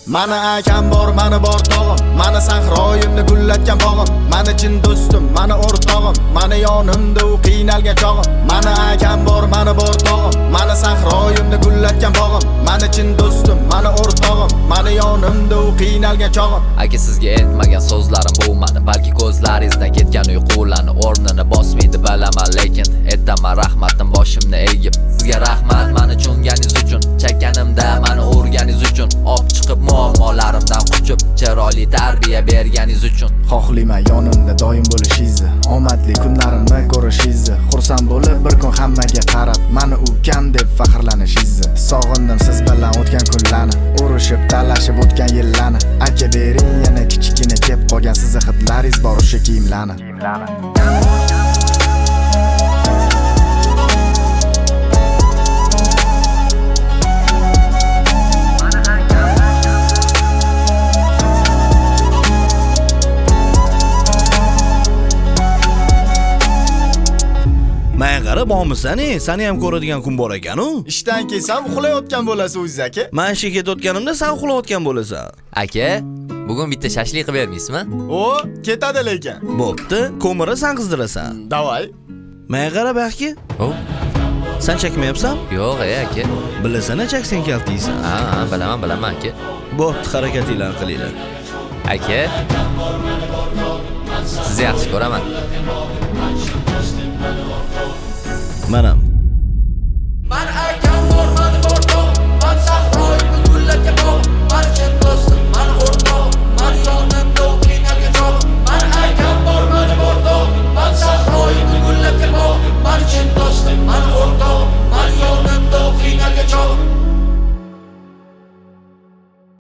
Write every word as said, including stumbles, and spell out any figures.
Mani akam bor, mani bor tog'im, mani sahroyimni gullatgan bog'im, mani chin do'stim, mani o'rtog'im, mani yonimda u qiynalgan chog'im. Mani akam bor, mani bor tog'im, mani sahroyimni gullatgan bog'im, mani chin do'stim, mani o'rtog'im, mani yonimda u qiynalgan chog'im. Aka sizga aytmagan so'zlarim bu mani, balki ko'zlaringizdan ketgan uyqularni o'rnini bosmaydi bilaman, lekin aytaman rahmatim boshimni egib. Sizga rahmat mani cho'nganingiz uchun, chakkanimda mani urganingiz uchun, olib chiqib muammolarimdan quchib, chiroyli tarbiya berganingiz uchun. Xohlayman yonimda doim bo'lishingizni, omadli kunlarimni ko'rishingizni, xursand bo'lib bir kun hammaga qarab mani ukam deb faxrlanishingizni. Sog'indim siz bilan o'tgan kunlarni, urushib talashib o'tgan yillarni. Aka bering yana kichikina kep qolgan sizni hidlaringiz bor o'sha kiyimlarni. Men qarab olmisan-e, seni ham ko'radigan kun bor ekan-u. Ishdan kelsam uxlayotgan bo'lasiz o'zingiz aka. Men ishga ketayotganimda sen uxlayotgan bo'lasan. Aka, bugun bitta shashlik qilib bermaysizmi? O, ketadi lekin. Bo'pti, ko'miri sen qizdirasan. Davay. Men qarab aka. O, sen chakmayapsan? yo'q aka. Bilasana chaksan kalt deysan. Ha, ha, bilaman, bilaman aka. Bo'pti, harakatinglarni qilinglar. Aka, sizni yaxshi ko'raman. Manam